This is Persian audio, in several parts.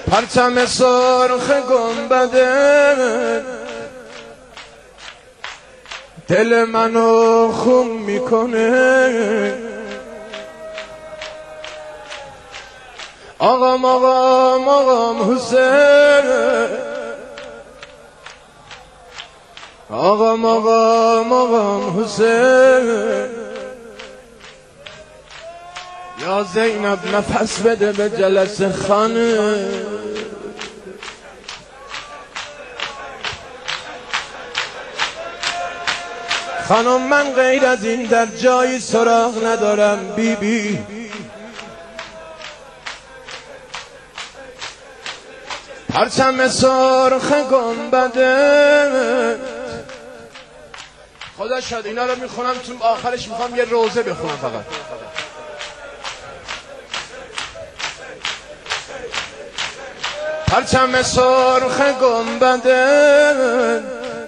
پرچم سرخ گنبده دل منو خون میکنه. آقام آقام آقام حسین، آقام آقام آقام حسین. یا زینب نفس بده به جلسه خانه. خانم من غیر از این در جایی سراغ ندارم بیبی. پرچم سرخ گنبده خدا شد اینا رو میخونم تو آخرش میخوام یه روزه بخونم فقط. پرچم سرخ گنبده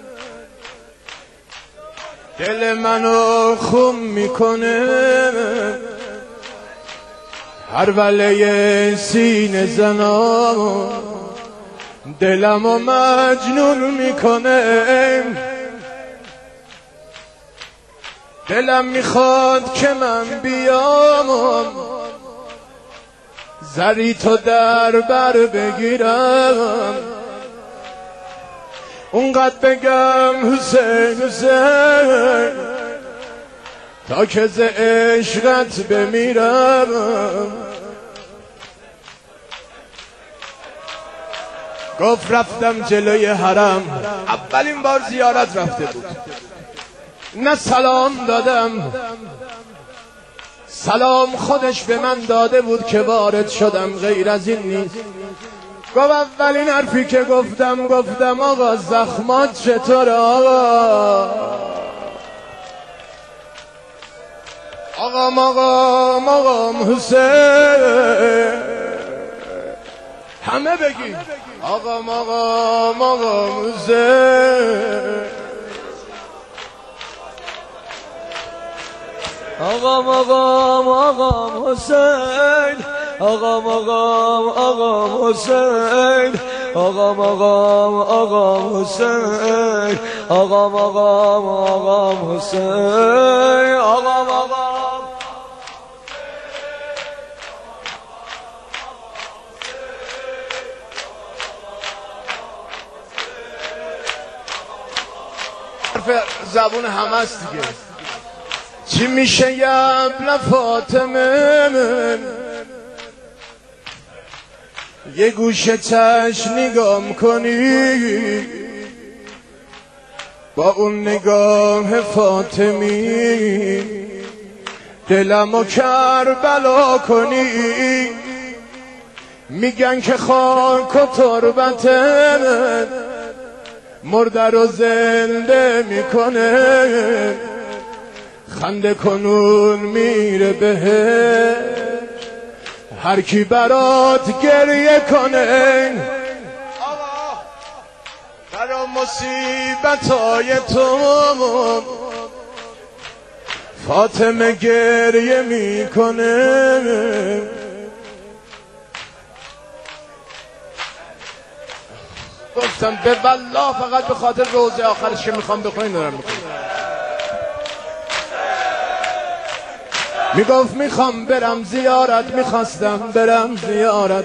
دل منو خون میکنه. هر وله سینه زنا دلمو مجنون میکنه. دلم میخواد که من بیام زری تو در بر بگیرم، اونقدر بگم حسین حسین تا که ز عشقت بمیرم. گفت رفتم جلوی حرم، اولین بار زیارت رفته بود، نه سلام دادم، سلام خودش به من داده بود که وارد شدم، غیر از این نیست. گفت اولین حرفی که گفتم آقا زخمات چطوره آقا؟ آقام حسین، همه بگی آقام حسین، آقام حسین، آقام حسین، آقام حسین، آقام حسین، آقام زبون همه است دیگه. چی میشه یبل فاطمه من یه گوشه چشم نگام کنی، با اون نگاه فاطمی دلمو کربلا کنی. میگن که خاک و تربت من مرده رو زنده میکنه، خنده کنون میره بهش هر کی برات گریه کنه. برا مصیبتای تو فاطمه گریه میکنه. گفتم به والله فقط به خاطر روزه آخرش که میخوام بخونین دارم میخونم. میگفت میخوام برم زیارت، میخواستم برم زیارت،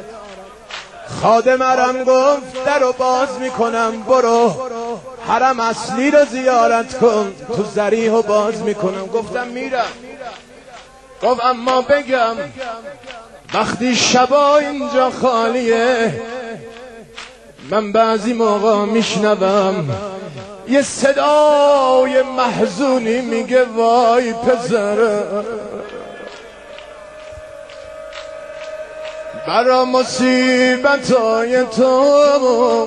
خادمرم گفت درو باز میکنم برو حرم اصلی رو زیارت کن، تو ضریحو باز میکنم. گفتم میرم. گفت اما بگم وقتی شبا اینجا خالیه من بعضی موقع میشنوم یه صدای محزونی میگه وای پسر، برا مصیبتای تو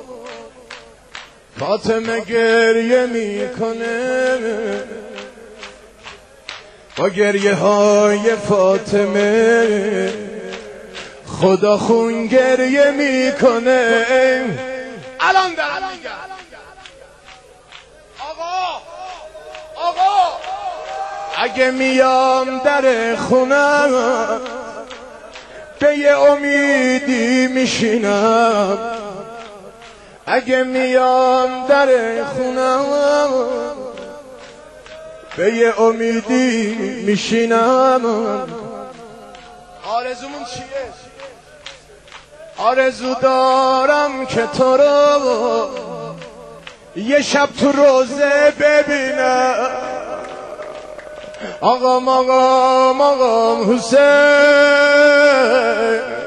فاطمه گریه میکنه. با گریه های فاطمه خدا خون گریه میکنه. الان دارم میگم آقا اگه میام در خونم به یه امیدی میشینم اگه میام در خونم به یه امیدی میشینم آرزومون چیه؟ آرزو دارم که تو رو یه شب تو روزه ببینم آقام حسین